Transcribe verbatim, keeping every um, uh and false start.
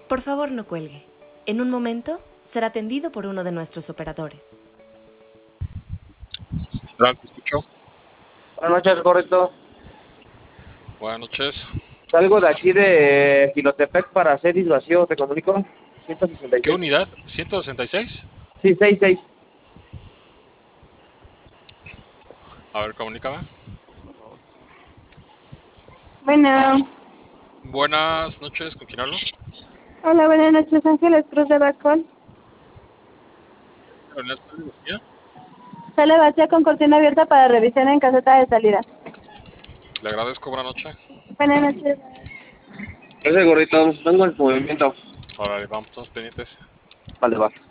Por favor, no cuelgue. En un momento será atendido por uno de nuestros operadores. Hola, te escucho. Buenas noches, correcto. Buenas noches. Salgo de aquí de Filotepec para Celis Vacío, ¿te comunico? ciento sesenta y ¿Qué seis. unidad? ¿ciento sesenta y seis? Sí, sesenta y seis. A ver, comunícame. Bueno, Buenas noches, ¿con quién hablo? hola, buenas noches, Ángeles Cruz de Bacol. ¿Unidad Sale Vacía? Sale vacía con cortina abierta para revisión en caseta de salida. Le agradezco, buena noche. Buenas noches. Ese gorrito, vengo en movimiento. Ahora vamos, estamos pendientes. Vale, va.